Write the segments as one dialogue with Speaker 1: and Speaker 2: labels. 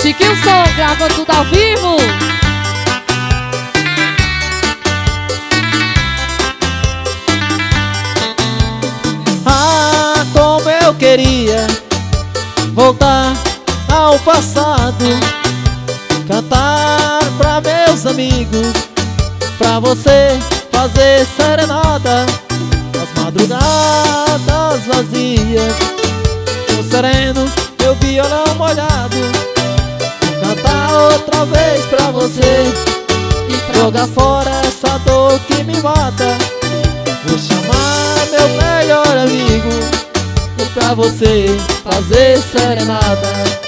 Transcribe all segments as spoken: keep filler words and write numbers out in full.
Speaker 1: Chiquinho Som, gravando tudo ao vivo.
Speaker 2: Ah, como eu queria voltar ao passado, cantar pra meus amigos, pra você fazer serenata nas madrugadas vazias, no sereno, meu violão molhado, cantar outra vez pra você e jogar fora essa dor que me mata. Vou chamar meu melhor amigo e pra você fazer serenata.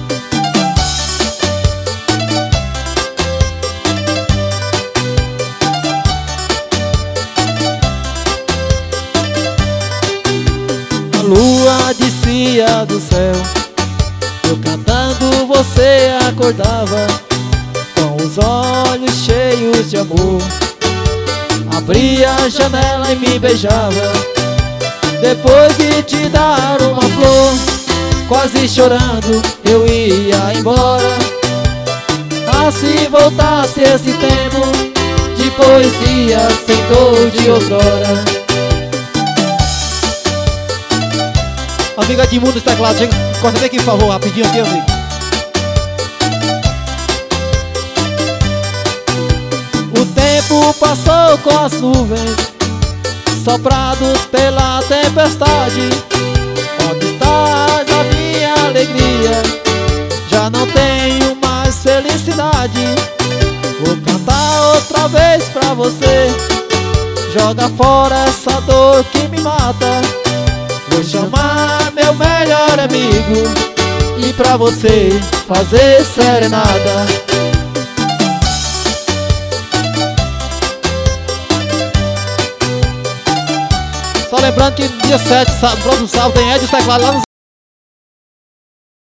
Speaker 2: A lua descia do céu, eu cantando você acordava, com os olhos cheios de amor. Abria a janela e me beijava, depois de te dar uma flor. Quase chorando eu ia embora. Ah, se voltasse esse tempo de poesia sem dor de outrora. Amiga Edmundo dos teclados, chega, corta aqui por favor, rapidinho aqui, amigo. O tempo passou com as nuvens, soprados pela tempestade. Onde estás a minha alegria? Já não tenho mais felicidade. Vou cantar outra vez pra você, joga fora essa dor que me mata. Vou chamar meu melhor amigo e pra você fazer serenata. Só lembrando que dia sete, sábado, próximo sábado, tem Ed os teclados lá no